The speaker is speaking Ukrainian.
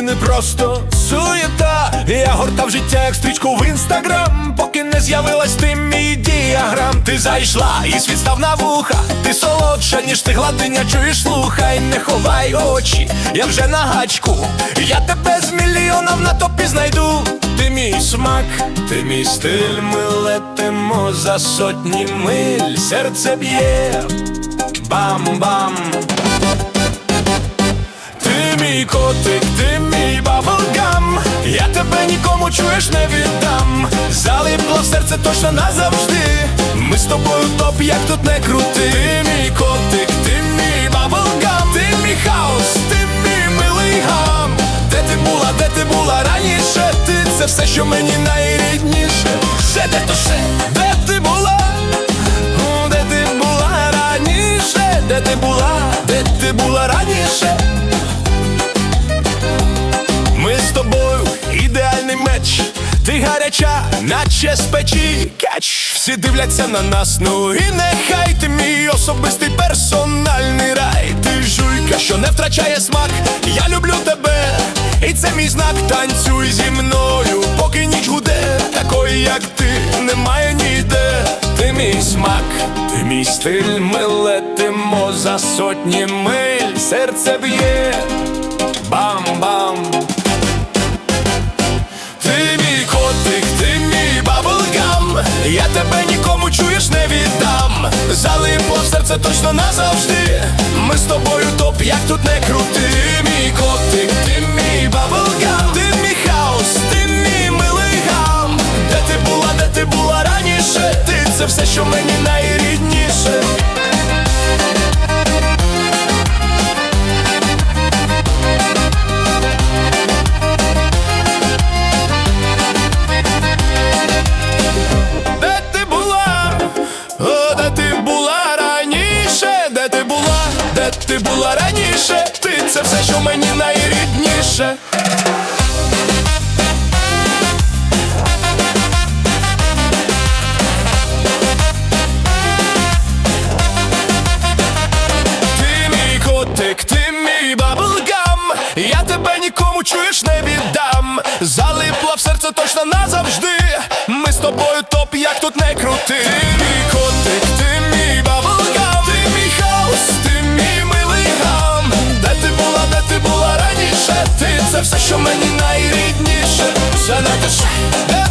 не просто суєта. Я гортав життя, як стрічку в інстаграм, поки не з'явилась ти мій діаграм. Ти зайшла і світ став на вуха. Ти солодша, ніж ти гладиня, чуєш, слухай, не ховай очі, я вже на гачку. Я тебе з мільйонів на топі знайду. Ти мій смак, ти мій стиль, ми летимо за сотні миль. Серце б'є, бам-бам. Ти мій котик, ти мій баблгам. Я тебе нікому, чуєш, не віддам. Залипло в серце точно назавжди. Ми з тобою топ, як тут не крути. Ти мій котик, ти мій баблгам. Ти мій хаос, ти мій милий гам. Де ти була раніше? Ти це все, що мені найрідніше. Ще де то ще, де ти була? Де ти була раніше? Де ти була раніше? Ми з тобою ідеальний меч. Ти гаряча, наче з печі. Кетч, всі дивляться на нас, ну і нехай. Ти мій особистий персональний рай. Ти жуйка, що не втрачає смак. Я люблю тебе, і це мій знак. Танцюй зі мною, поки ніч гуде. Такої, як ти, немає ніде. Ти мій смак, ти мій стиль, ми летимо за сотні миль. Серце б'є, бам-бам. Ти мій котик, ти мій баблгам. Я тебе нікому, чуєш, не віддам. Залипло в серце точно назавжди. Ми з тобою топ, як тут не крути. Ти мій котик, ти мій баблгам. Ти мій хаос, ти мій милий гам. Де ти була раніше? Ти це все, що мені найрідніше. Ти була раніше, ти це все, що мені найрідніше. Ти мій котик, ти мій баблгам. Я тебе нікому, чуєш, не віддам. Залипла в серце точно назавжди. Ми з тобою топ, як тут не крути. Ти мій котик, ти мій баблгам. Ти мій хаос, ти мій милий гам. Де ти була раніше? Ти це все, що мені найрідніше. Занадто